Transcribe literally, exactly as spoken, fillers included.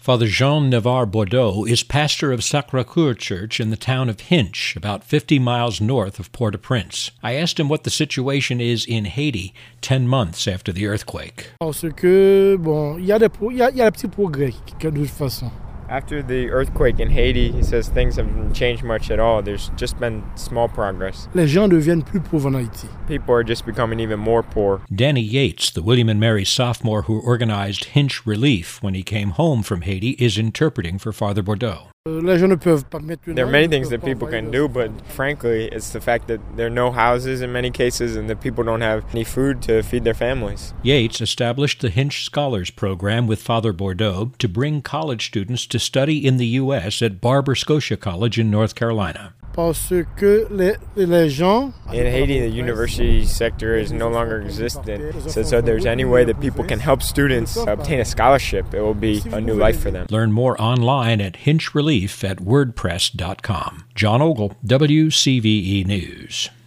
Father Jean Navarre-Bordeaux is pastor of Sacré-Cœur Church in the town of Hinche, about fifty miles north of Port-au-Prince. I asked him what the situation is in Haiti ten months after the earthquake. Parce que, bon, il y a des, il y a, il y a des petits progrès, de toute façon. After the earthquake in Haiti, he says things haven't changed much at all. There's just been small progress. Les gens deviennent plus pauvres en Haïti. People are just becoming even more poor. Danny Yates, the William and Mary sophomore who organized Hinche Relief when he came home from Haiti, is interpreting for Father Bordeaux. Les gens ne peuvent pas mettre. There are many things that people can do, but frankly, it's the fact that there are no houses in many cases and that people don't have any food to feed their families. Yates established the Hinche Scholars Program with Father Bordeaux to bring college students to study in the U S at Barber Scotia College in North Carolina. Parce que les, les gens in Haiti, the university sector is no longer existent. So, so there's any way that people can help students obtain a scholarship, it will be a new life for them. Learn more online at hinch relief at wordpress dot com. John Ogle, W C V E News.